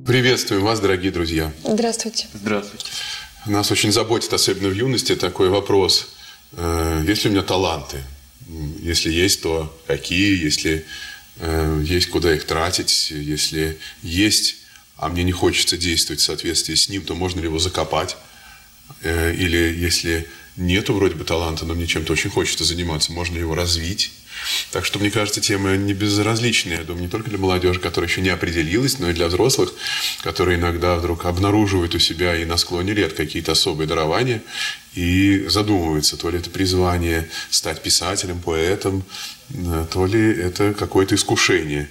Приветствуем вас, дорогие друзья. Здравствуйте. Здравствуйте. Нас очень заботит, особенно в юности, такой вопрос. Есть ли у меня таланты? Если есть, то какие? Если есть, куда их тратить? Если есть, а мне не хочется действовать в соответствии с ним, то можно ли его закопать? Или если нету вроде бы таланта, но мне чем-то очень хочется заниматься, можно ли его развить? Так что, мне кажется, тема не безразличная. Я думаю, не только для молодежи, которая еще не определилась, но и для взрослых, которые иногда вдруг обнаруживают у себя и на склоне лет какие-то особые дарования и задумываются, то ли это призвание стать писателем, поэтом, то ли это какое-то искушение.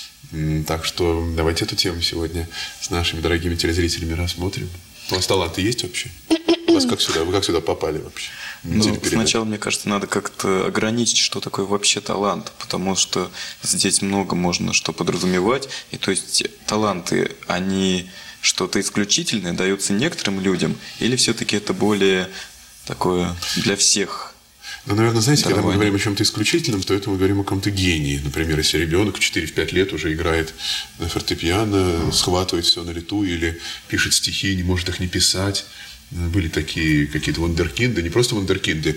Так что давайте эту тему сегодня с нашими дорогими телезрителями рассмотрим. У вас таланты есть вообще? Вы как сюда попали вообще? Сначала, мне кажется, надо как-то ограничить, что такое вообще талант, потому что здесь много можно что подразумевать. И то есть таланты, они что-то исключительное даются некоторым людям, или все-таки это более такое для всех? Ну, наверное, знаете, когда мы говорим о чем-то исключительном, то это мы говорим о каком-то гении. Например, если ребенок в 4-5 лет уже играет на фортепиано, схватывает все на лету или пишет стихи, не может их не писать. Были такие какие-то вундеркинды, не просто вундеркинды,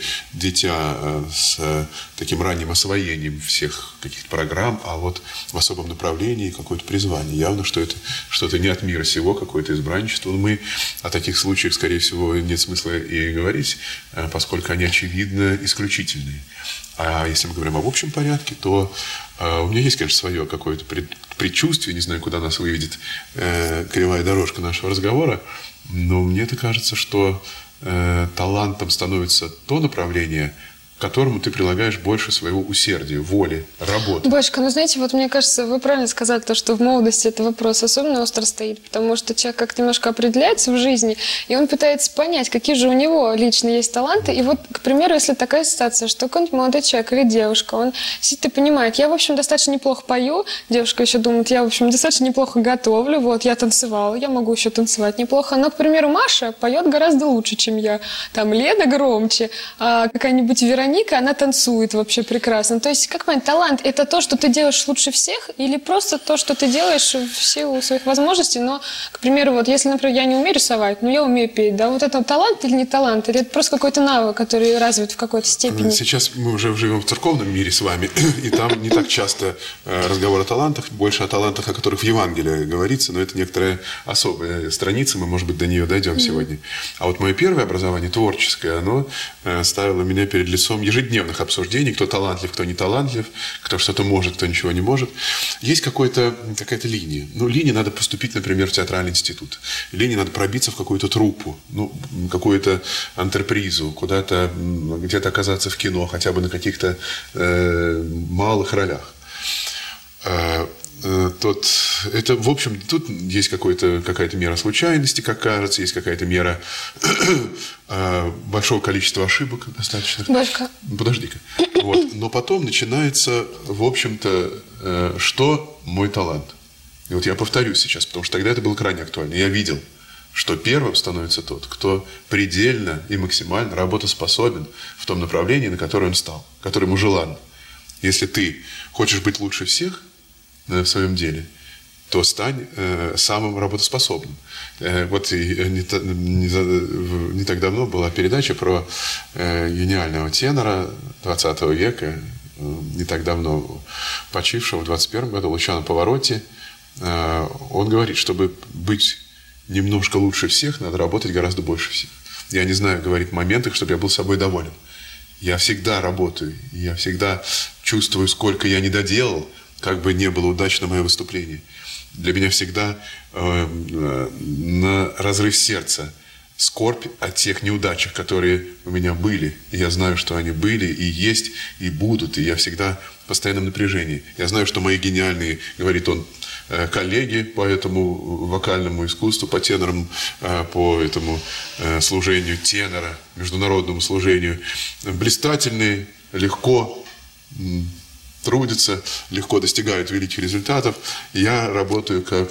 дитя с таким ранним освоением всех каких-то программ, а вот в особом направлении какое-то призвание. Явно, что это что-то не от мира сего, какое-то избранничество. Но мы о таких случаях, скорее всего, нет смысла и говорить, поскольку они, очевидно, исключительные. А если мы говорим об общем порядке, то у меня есть, конечно, свое какое-то предчувствие, не знаю, куда нас выведет кривая дорожка нашего разговора, но мне это кажется, что талантом становится то направление, к которому ты прилагаешь больше своего усердия, воли, работы. Батюшка, ну знаете, вот мне кажется, вы правильно сказали, то, что в молодости этот вопрос особенно остро стоит, потому что человек как-то немножко определяется в жизни, и он пытается понять, какие же у него лично есть таланты. И вот, к примеру, если такая ситуация, что какой-нибудь молодой человек или девушка, он сидит и понимает, я, в общем, достаточно неплохо пою, девушка еще думает, я, в общем, достаточно неплохо готовлю, вот, я танцевала, я могу еще танцевать неплохо, но, к примеру, Маша поет гораздо лучше, чем я, там, Лена громче, а какая-нибудь Вероника, она танцует вообще прекрасно. То есть, как понять, талант – это то, что ты делаешь лучше всех, или просто то, что ты делаешь в силу своих возможностей, но, к примеру, вот если, например, я не умею рисовать, но я умею петь, да, вот это талант или не талант, или это просто какой-то навык, который развит в какой-то степени? Сейчас мы уже живем в церковном мире с вами, и там не так часто разговор о талантах, больше о талантах, о которых в Евангелии говорится, но это некоторая особая страница, мы, может быть, до нее дойдем сегодня. А вот мое первое образование, творческое, оно ставило меня перед лицом ежедневных обсуждений, кто талантлив, кто не талантлив, кто что-то может, кто ничего не может. Есть какая-то линия. Ну, линии надо поступить, например, в театральный институт. Линии надо пробиться в какую-то труппу, ну, какую-то антрепризу, куда-то, где-то оказаться в кино, хотя бы на каких-то малых ролях. Это, в общем, тут есть какая-то мера случайности, как кажется, есть какая-то мера большого количества ошибок достаточно. Башка. Подожди-ка. Вот. Но потом начинается, в общем-то, что мой талант. И вот я повторюсь сейчас, потому что тогда это было крайне актуально. Я видел, что первым становится тот, кто предельно и максимально работоспособен в том направлении, на которое он стал, которое ему желанно. Если ты хочешь быть лучше всех в своем деле, то стань самым работоспособным. Вот не так давно была передача про гениального тенора 20 века, не так давно почившего в 21 году, Лучано Паваротти. Он говорит, чтобы быть немножко лучше всех, надо работать гораздо больше всех. Я не знаю, говорит, в моментах, чтобы я был собой доволен. Я всегда работаю, я всегда чувствую, сколько я не доделал, как бы не было удачно мое выступление. Для меня всегда на разрыв сердца скорбь о тех неудачах, которые у меня были. И я знаю, что они были, и есть, и будут. И я всегда в постоянном напряжении. Я знаю, что мои гениальные, говорит он, коллеги по этому вокальному искусству, по тенорам, по этому служению тенора, международному служению, блистательные, легко трудятся, легко достигают великих результатов. Я работаю как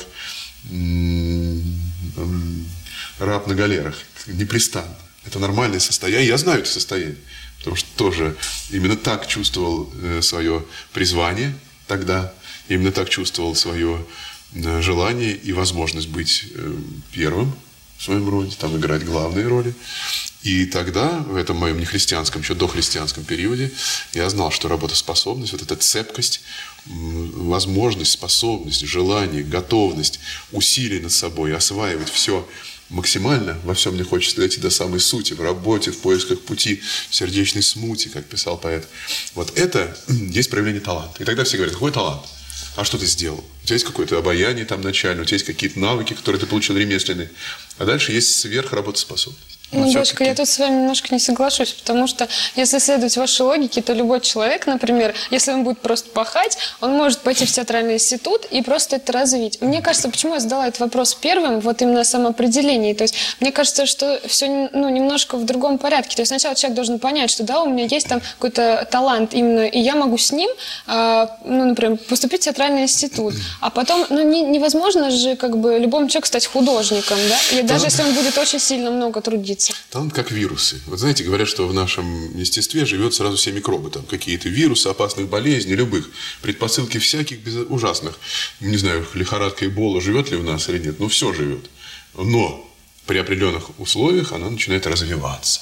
раб на галерах, непрестанно. Это нормальное состояние. Я знаю это состояние, потому что тоже именно так чувствовал свое призвание тогда, именно так чувствовал свое желание и возможность быть первым в своем роде, там играть главные роли. И тогда, в этом моем нехристианском, еще дохристианском периоде, я знал, что работоспособность, вот эта цепкость, возможность, способность, желание, готовность, усилий над собой, осваивать все максимально, во всем мне хочется дойти до самой сути, в работе, в поисках пути, в сердечной смуте, как писал поэт. Вот это есть проявление таланта. И тогда все говорят, какой талант? А что ты сделал? У тебя есть какое-то обаяние там начальное, у тебя есть какие-то навыки, которые ты получил ремесленные. А дальше есть сверхработоспособность. Ну, дочка, я тут с вами немножко не соглашусь, потому что если следовать вашей логике, то любой человек, например, если он будет просто пахать, он может пойти в театральный институт и просто это развить. Мне кажется, почему я задала этот вопрос первым, вот именно о самоопределении. То есть мне кажется, что все немножко в другом порядке. То есть сначала человек должен понять, что да, у меня есть там какой-то талант именно, и я могу с ним, например, поступить в театральный институт. А потом, невозможно же как бы любому человеку стать художником, да? И даже если он будет очень сильно много трудиться. Талант как вирусы. Вот знаете, говорят, что в нашем естестве живет сразу все микробы. Там какие-то вирусы, опасных болезней, любых. Предпосылки всяких ужасных. Не знаю, лихорадка Эбола живет ли в нас или нет. Но все живет. Но при определенных условиях она начинает развиваться.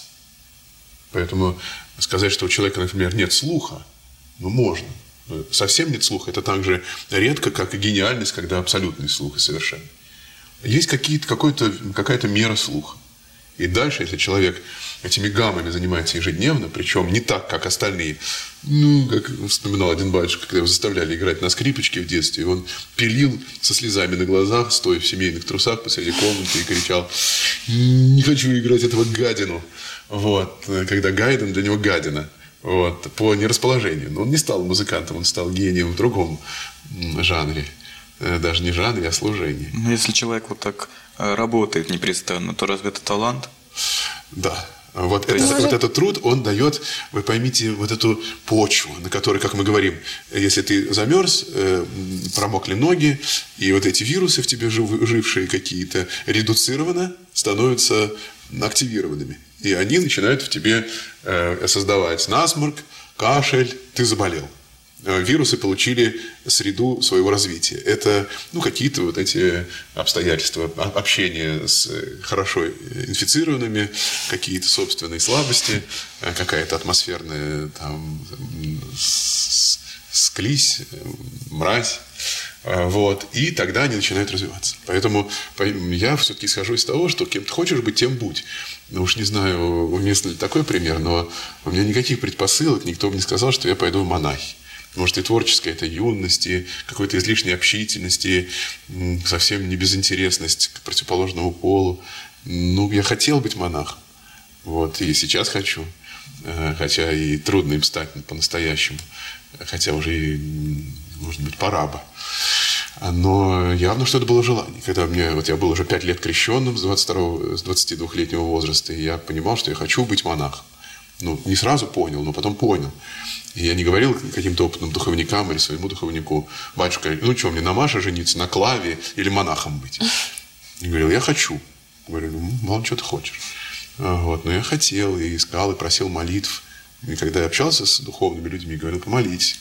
Поэтому сказать, что у человека, например, нет слуха, можно. Совсем нет слуха. Это так же редко, как и гениальность, когда абсолютный слух и совершенный. Есть какая-то мера слуха. И дальше, если человек этими гаммами занимается ежедневно, причем не так, как остальные, как вспоминал один батюшка, когда его заставляли играть на скрипочке в детстве, и он пилил со слезами на глазах, стоя в семейных трусах посреди комнаты и кричал: «Не хочу играть этого гадину». Вот. Когда Гайден для него гадина. Вот. По нерасположению. Но он не стал музыкантом, он стал гением в другом жанре. Даже не жанре, а служении. Но если человек вот так работает непрестанно, то разве это талант? Да. Вот этот труд, он дает, вы поймите, вот эту почву, на которой, как мы говорим, если ты замерз, промокли ноги, и вот эти вирусы в тебе жившие какие-то редуцированно становятся активированными. И они начинают в тебе создавать насморк, кашель, ты заболел. Вирусы получили среду своего развития. Это какие-то вот эти обстоятельства общения с хорошо инфицированными, какие-то собственные слабости, какая-то атмосферная там склизь, мразь. Вот. И тогда они начинают развиваться. Поэтому я все-таки исхожу из того, что кем ты хочешь быть, тем будь. Уж не знаю, уместно ли такой пример, но у меня никаких предпосылок, никто мне не сказал, что я пойду в монахи. Может, и творческой это юности, какой-то излишней общительности, совсем не безинтересность к противоположному полу. Я хотел быть монахом. Вот, и сейчас хочу. Хотя и трудно им стать по-настоящему. Хотя уже и, может быть, пора бы. Но явно, что это было желание. Когда я был уже 5 лет крещенным с 22-летнего возраста, и я понимал, что я хочу быть монахом. Не сразу понял, но потом понял. И я не говорил каким-то опытным духовникам или своему духовнику: батюшка, мне на Маше жениться, на Клаве или монахом быть? Я говорил: я хочу. Говорю: мало, что ты хочешь. Вот. Но я хотел, и искал, и просил молитв. И когда я общался с духовными людьми, говорил: помолитесь.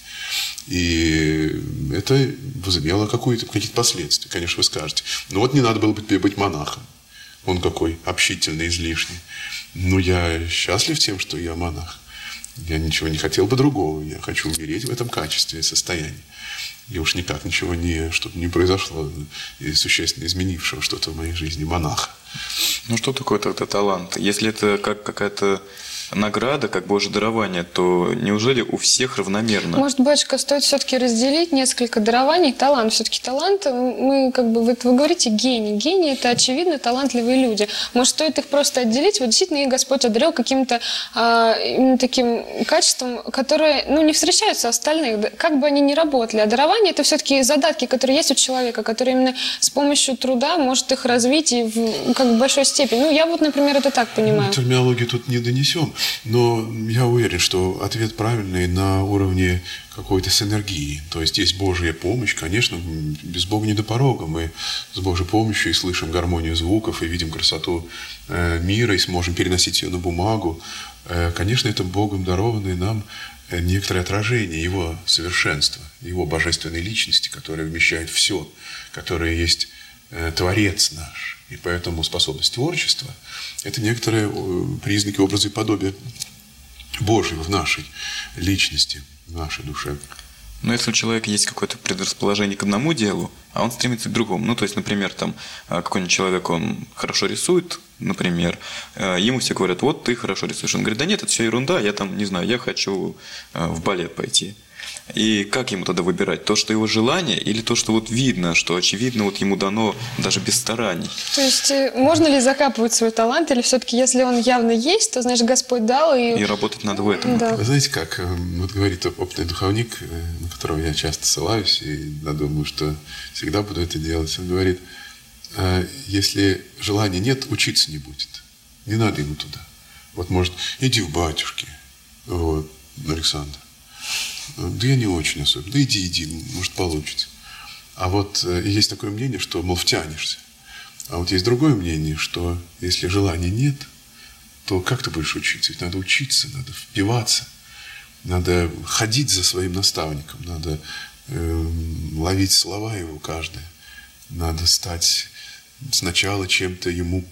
И это возымело какие-то последствия. Конечно, вы скажете: не надо было быть монахом. Он какой общительный, излишний. Я счастлив тем, что я монах. Я ничего не хотел бы другого. Я хочу умереть в этом качестве, состоянии. И уж никак чтобы не произошло и существенно изменившего что-то в моей жизни монаха. Что такое тогда талант? Если это как какая-то награда, как Божье дарование, то неужели у всех равномерно? Может, батюшка, стоит все-таки разделить несколько дарований, талант. Все-таки талант, вы говорите гений. Гений – это, очевидно, талантливые люди. Может, стоит их просто отделить? Вот действительно, их Господь одарил каким-то именно таким качеством, которые, не встречаются у остальных, как бы они ни работали. А дарование – это все-таки задатки, которые есть у человека, которые именно с помощью труда может их развить и в большой степени. Я например, это так понимаю. Терминологию тут не донесем. Но я уверен, что ответ правильный на уровне какой-то синергии. То есть Божья помощь. Конечно, без Бога не до порога. Мы с Божьей помощью и слышим гармонию звуков, и видим красоту мира, и сможем переносить ее на бумагу. Конечно, это Богом дарованный нам некоторое отражение его совершенства, его божественной личности, которая вмещает все, которая есть Творец наш. И поэтому способность творчества – это некоторые признаки, образа и подобия Божьего в нашей личности, в нашей душе. Но если у человека есть какое-то предрасположение к одному делу, а он стремится к другому, ну, то есть, например, там, какой-нибудь человек, он хорошо рисует, например, ему все говорят, вот ты хорошо рисуешь. Он говорит, да нет, это все ерунда, я там, не знаю, я хочу в балет пойти. И как ему тогда выбирать? То, что его желание, или то, что вот видно, что очевидно вот ему дано даже без стараний? То есть можно ли закапывать свой талант, или все-таки, если он явно есть, то, значит, Господь дал, и работать надо в этом. Да. Вы знаете как, вот говорит опытный духовник, на которого я часто ссылаюсь, и я думаю, что всегда буду это делать, он говорит, если желания нет, учиться не будет, не надо ему туда. Вот может, иди в батюшки, вот, Александр. Да я не очень особенно. Да иди, может, получится. А вот есть такое мнение, что, мол, втянешься. А вот есть другое мнение, что если желания нет, то как ты будешь учиться? Ведь надо учиться, надо впиваться, надо ходить за своим наставником, надо ловить слова его каждое, надо стать сначала чем-то ему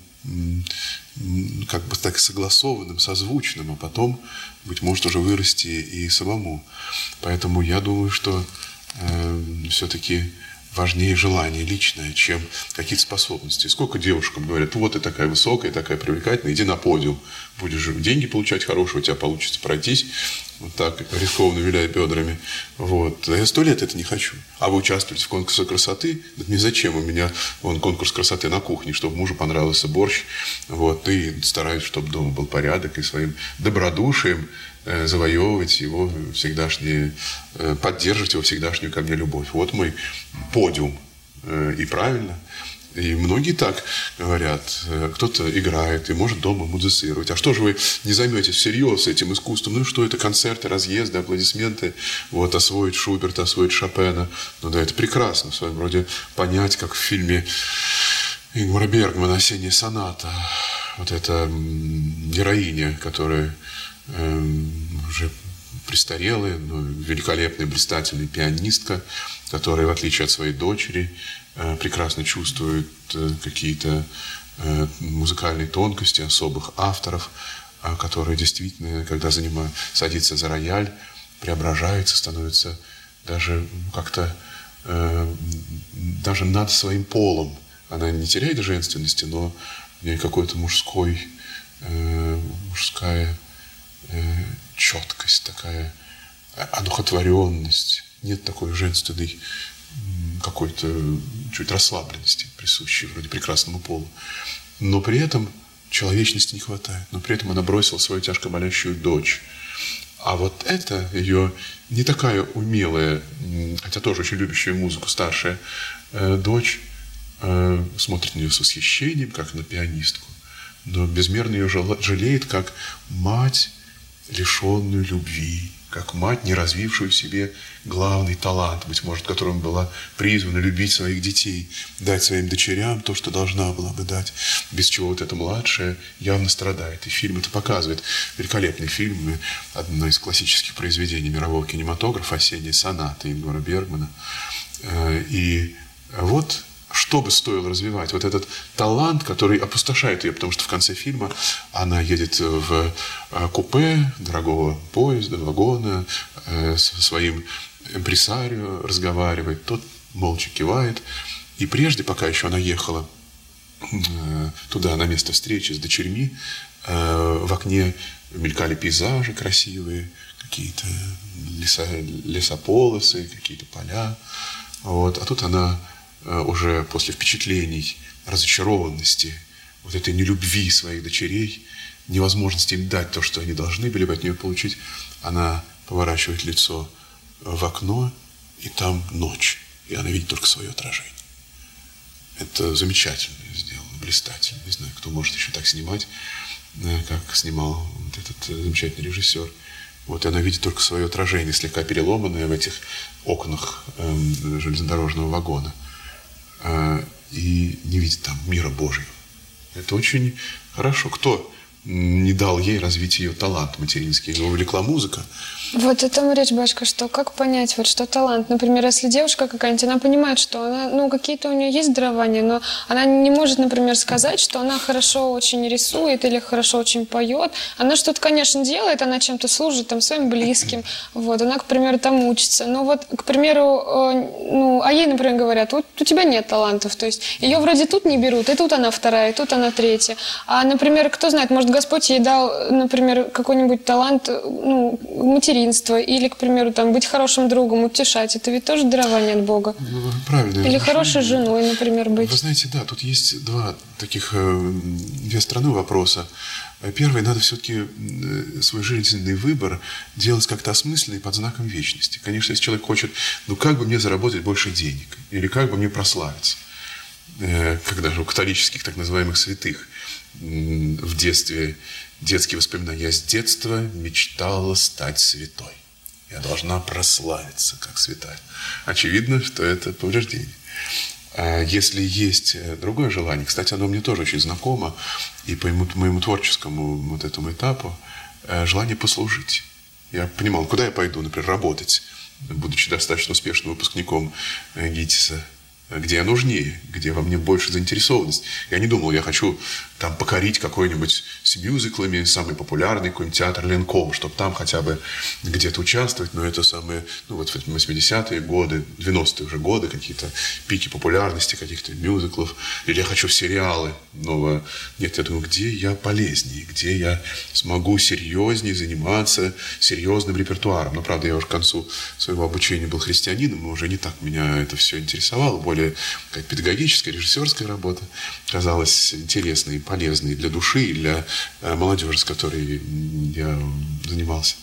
как бы так согласованным, созвучным, а потом, быть может, уже вырасти и самому. Поэтому я думаю, что все-таки важнее желание личное, чем какие-то способности. Сколько девушкам говорят, вот ты такая высокая, такая привлекательная, иди на подиум, будешь же деньги получать хорошие, у тебя получится пройтись, вот так, рискованно виляя бедрами. Вот. А я 100 лет это не хочу. А вы участвуете в конкурсе красоты? Да мне зачем? У меня конкурс красоты на кухне, чтобы мужу понравился борщ. Вот. И стараюсь, чтобы дома был порядок, и своим добродушием завоевывать его всегдашнее, поддерживать его всегдашнюю ко мне любовь. Вот мой подиум. И правильно. И многие так говорят. Кто-то играет и может дома музицировать. А что же вы не займетесь всерьез этим искусством? Ну что это, концерты, разъезды, аплодисменты? Вот, освоить Шуберта, освоить Шопена. Ну да, это прекрасно в своем роде понять, как в фильме Ингмара Бергмана «Осенняя соната». Вот эта героиня, которая уже престарелая, но великолепная, блистательная пианистка, которая, в отличие от своей дочери, прекрасно чувствует какие-то музыкальные тонкости особых авторов, которые действительно, когда садится за рояль, преображается, становится даже как-то даже над своим полом. Она не теряет женственности, но в ней какой-то мужская четкость, такая одухотворенность. Нет такой женственной какой-то чуть расслабленности, присущей вроде прекрасному полу. Но при этом человечности не хватает. Но при этом она бросила свою тяжко болящую дочь. А вот это ее не такая умелая, хотя тоже очень любящая музыку, старшая дочь, смотрит на нее с восхищением, как на пианистку, но безмерно ее жалеет, как мать, лишенную любви, как мать, не развившую в себе главный талант, быть может, которым была призвана любить своих детей, дать своим дочерям то, что должна была бы дать, без чего вот эта младшая явно страдает. И фильм это показывает. Великолепный фильм, одно из классических произведений мирового кинематографа «Осенняя соната» Ингмара Бергмана. И вот что бы стоило развивать? Вот этот талант, который опустошает ее, потому что в конце фильма она едет в купе дорогого поезда, вагона, со своим импресарио разговаривает, тот молча кивает. И прежде, пока еще она ехала туда, на место встречи с дочерьми, в окне мелькали пейзажи красивые, какие-то лесополосы, какие-то поля. Вот. А тут она уже после впечатлений, разочарованности, вот этой нелюбви своих дочерей, невозможности им дать то, что они должны были бы от нее получить, она поворачивает лицо в окно, и там ночь, и она видит только свое отражение. Это замечательно сделано, блистательно. Не знаю, кто может еще так снимать, как снимал вот этот замечательный режиссер. Вот, и она видит только свое отражение, слегка переломанное в этих окнах железнодорожного вагона. И не видит там мира Божьего. Это очень хорошо. Кто не дал ей развить ее талант материнский. Его увлекла музыка. Вот о том речь, Башка, что как понять, вот что талант. Например, если девушка какая-нибудь, она понимает, что она, ну, какие-то у нее есть дарования, но она не может, например, сказать, что она хорошо очень рисует или хорошо очень поет. Она что-то, конечно, делает, она чем-то служит там своим близким, вот, она, к примеру, там учится. Но вот, к примеру, ну, а ей, например, говорят, вот у тебя нет талантов, то есть ее вроде тут не берут, и тут она вторая, и тут она третья. А, например, кто знает, может, Господь ей дал, например, какой-нибудь талант, ну, материнства, или, к примеру, там, быть хорошим другом, утешать. Это ведь тоже дарование от Бога. Ну, правильно. Или хорошей женой, например, быть. Вы знаете, да, тут есть две стороны вопроса. Первое, надо все-таки свой жизненный выбор делать как-то осмысленно и под знаком вечности. Конечно, если человек хочет, ну как бы мне заработать больше денег, или как бы мне прославиться, как даже у католических так называемых святых в детстве, детские воспоминания. Я с детства мечтала стать святой. Я должна прославиться, как святая. Очевидно, что это повреждение. А если есть другое желание, кстати, оно мне тоже очень знакомо, и по моему творческому вот этому этапу, желание послужить. Я понимал, куда я пойду, например, работать, будучи достаточно успешным выпускником ГИТИСа, где я нужнее, где во мне больше заинтересованность. Я не думал, я хочу там покорить какой-нибудь с мюзиклами, самый популярный какой-нибудь театр Ленком, чтобы там хотя бы где-то участвовать. Но это самые, ну вот 80-е годы, 90-е уже годы, какие-то пики популярности каких-то мюзиклов. Или я хочу в сериалы. Но нет, я думаю, где я полезнее, где я смогу серьезнее заниматься серьезным репертуаром. Но, правда, я уже к концу своего обучения был христианином, и уже не так меня это все интересовало. Более как педагогическая, режиссерская работа казалась интересной и полезной для души, и для молодежи, с которой я занимался.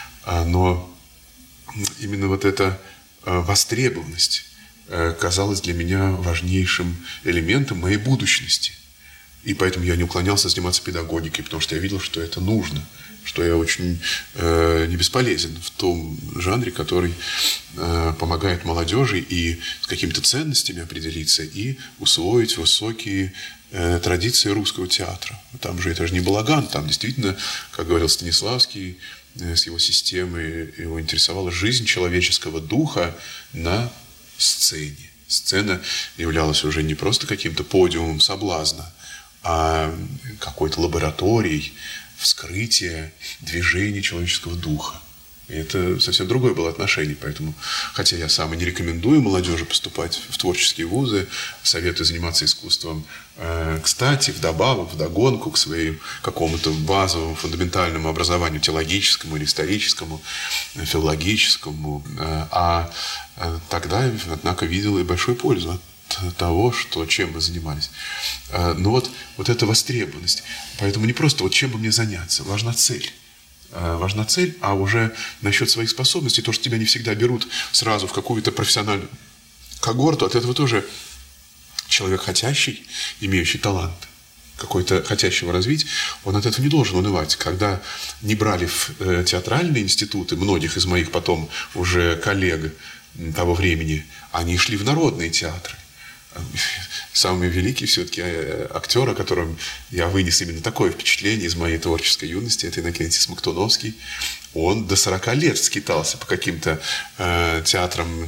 Но именно вот эта востребованность казалась для меня важнейшим элементом моей будущности. И поэтому я не уклонялся заниматься педагогикой, потому что я видел, что это нужно, что я очень не бесполезен в том жанре, который помогает молодежи и с какими-то ценностями определиться и усвоить высокие традиции русского театра. Там же это же не балаган, там действительно, как говорил Станиславский, с его системой его интересовала жизнь человеческого духа на сцене. Сцена являлась уже не просто каким-то подиумом соблазна, а какой-то лабораторией вскрытия движения человеческого духа. И это совсем другое было отношение. Поэтому, хотя я сам и не рекомендую молодежи поступать в творческие вузы, советую заниматься искусством, кстати, вдогонку к своему какому-то базовому, фундаментальному образованию теологическому или историческому, филологическому. А тогда, однако, видел и большую пользу от того, чем мы занимались. Но вот эта востребованность. Поэтому не просто чем бы мне заняться, важна цель. Важна цель, а уже насчет своих способностей, то, что тебя не всегда берут сразу в какую-то профессиональную когорту, от этого тоже человек хотящий, имеющий талант, какой-то хотящего развить, он от этого не должен унывать. Когда не брали в театральные институты многих из моих потом уже коллег того времени, они шли в народные театры. Самый великий все-таки актер, о котором я вынес именно такое впечатление из моей творческой юности, это Иннокентий Смоктуновский. Он до 40 лет скитался по каким-то театрам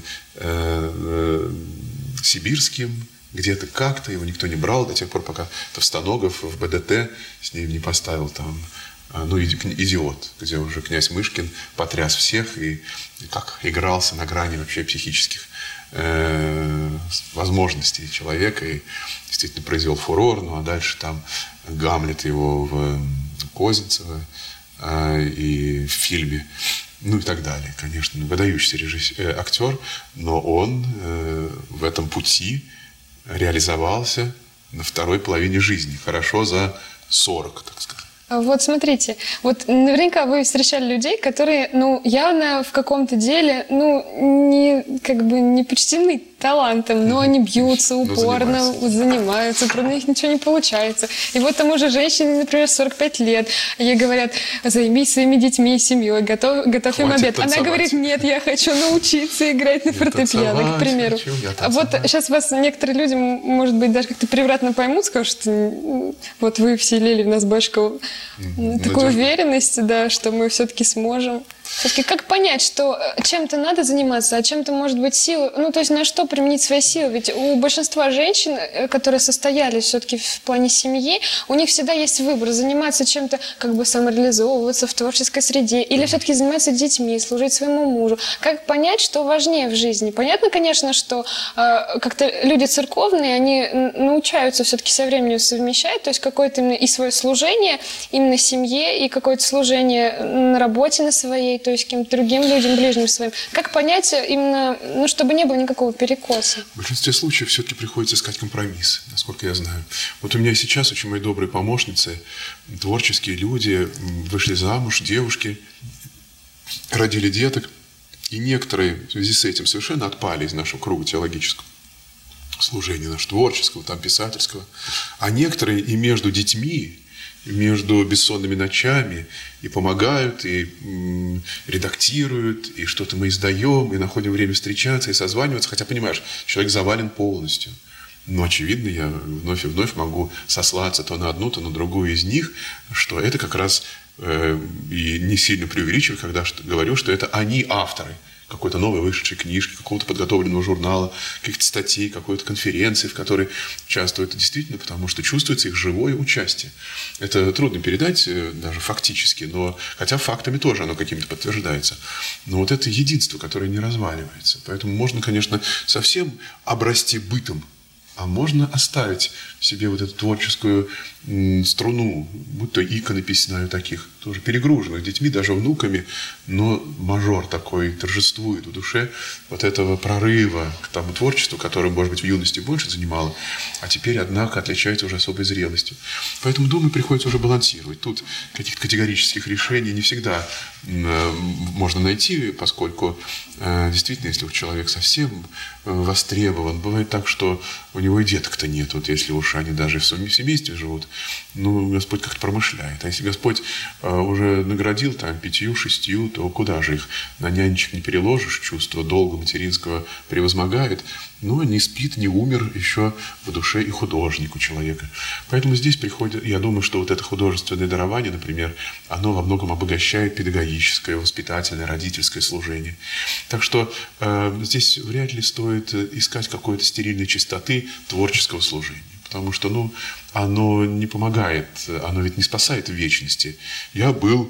сибирским, где-то как-то, его никто не брал до тех пор, пока Товстоногов в БДТ с ним не поставил там, «Идиот», где уже князь Мышкин потряс всех и как игрался на грани вообще психических возможностей человека и действительно произвел фурор. Ну а дальше там Гамлет его в Козинцево и в фильме, ну и так далее. Конечно, выдающийся актер, но он в этом пути реализовался на второй половине жизни, хорошо за 40, так сказать. Вот смотрите, вот наверняка вы встречали людей, которые, явно в каком-то деле, не почтены талантом, но они бьются упорно, занимаются, про них ничего не получается. И вот тому же женщине, например, 45 лет, ей говорят: займись своими детьми и семьей, готовь им обед. Она говорит: нет, я хочу научиться играть на фортепиано, к примеру. А вот сейчас вас некоторые люди, может быть, даже как-то превратно поймут, скажут, что вот вы вселили в нас, батюшка, такую уверенность, да, что мы все-таки сможем. Все-таки как понять, что чем-то надо заниматься, а чем-то может быть сила? Ну, то есть на что применить свои силы? Ведь у большинства женщин, которые состоялись все-таки в плане семьи, у них всегда есть выбор: заниматься чем-то, как бы самореализовываться в творческой среде, или все-таки заниматься детьми, служить своему мужу. Как понять, что важнее в жизни? Понятно, конечно, что как-то люди церковные, они научаются все-таки со временем совмещать, то есть какое-то именно и свое служение именно семье, и какое-то служение на работе на своей, то есть каким-то другим людям, ближним своим. Как понять именно, ну, чтобы не было никакого перекоса? В большинстве случаев все-таки приходится искать компромисс, насколько я знаю. Вот у меня сейчас очень мои добрые помощницы, творческие люди, вышли замуж, девушки, родили деток, и некоторые в связи с этим совершенно отпали из нашего круга теологического служения, нашего творческого, там, писательского. А некоторые и между детьми, между бессонными ночами и помогают, и редактируют, и что-то мы издаем, и находим время встречаться, и созваниваться. Хотя, понимаешь, человек завален полностью. Но, очевидно, я вновь и вновь могу сослаться то на одну, то на другую из них, что это как раз, и не сильно преувеличиваю, когда говорю, что это они авторы какой-то новой вышедшей книжки, какого-то подготовленного журнала, каких-то статей, какой-то конференции, в которой участвуют, действительно, потому что чувствуется их живое участие. Это трудно передать даже фактически, но хотя фактами тоже оно каким-то подтверждается. Но вот это единство, которое не разваливается. Поэтому можно, конечно, совсем обрасти бытом, а можно оставить в себе вот эту творческую струну, будто иконопись, знаю таких, тоже перегруженных детьми, даже внуками, но мажор такой торжествует в душе вот этого прорыва к тому творчеству, которое, может быть, в юности больше занимало, а теперь, однако, отличается уже особой зрелостью. Поэтому, думаю, приходится уже балансировать. Тут каких-то категорических решений не всегда можно найти, поскольку действительно, если человек совсем востребован, бывает так, что у него и деток-то нет, вот если уж они даже в семействе живут, ну, Господь как-то промышляет. А если Господь уже наградил там 5-6, то куда же их? На нянечек не переложишь, чувство долга материнского превозмогает, но не спит, не умер еще в душе и художник у человека. Поэтому здесь приходит, я думаю, что вот это художественное дарование, например, оно во многом обогащает педагогическое, воспитательное, родительское служение. Так что здесь вряд ли стоит искать какой-то стерильной чистоты творческого служения. Потому что, ну, оно не помогает, оно ведь не спасает в вечности. Я был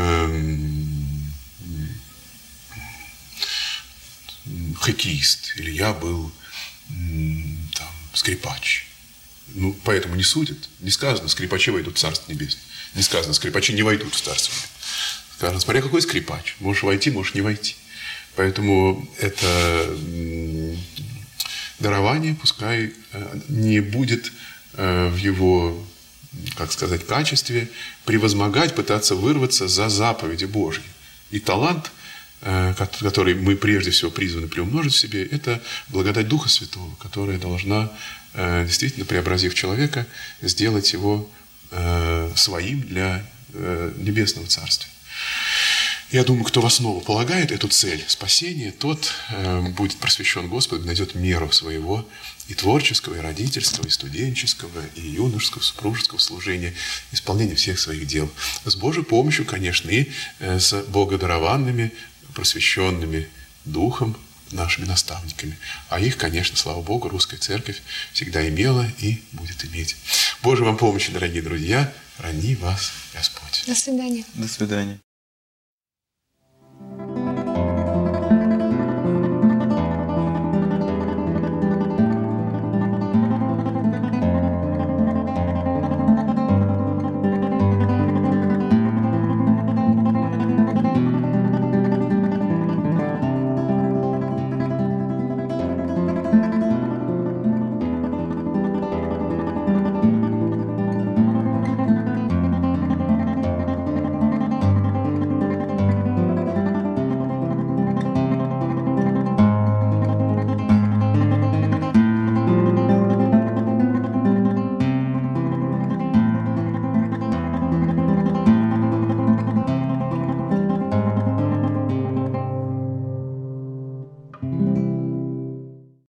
хоккеист, или я был там, скрипач. Ну, поэтому не судят. Не сказано, скрипачи войдут в Царство Небесное. Не сказано, скрипачи не войдут в Царство Небесное. Сказано, смотря какой скрипач. Можешь войти, можешь не войти. Поэтому это дарование пускай не будет в его, как сказать, качестве превозмогать, пытаться вырваться за заповеди Божьи. И талант, который мы прежде всего призваны приумножить в себе, это благодать Духа Святого, которая должна, действительно преобразив человека, сделать его своим для Небесного Царствия. Я думаю, кто в основу полагает эту цель спасения, тот будет просвещен Господом, найдет меру своего и творческого, и родительского, и студенческого, и юношеского, супружеского служения, исполнения всех своих дел. С Божьей помощью, конечно, и с богодарованными, просвещенными Духом нашими наставниками. А их, конечно, слава Богу, Русская Церковь всегда имела и будет иметь. Божьей вам помощи, дорогие друзья, храни вас Господь. До свидания. До свидания.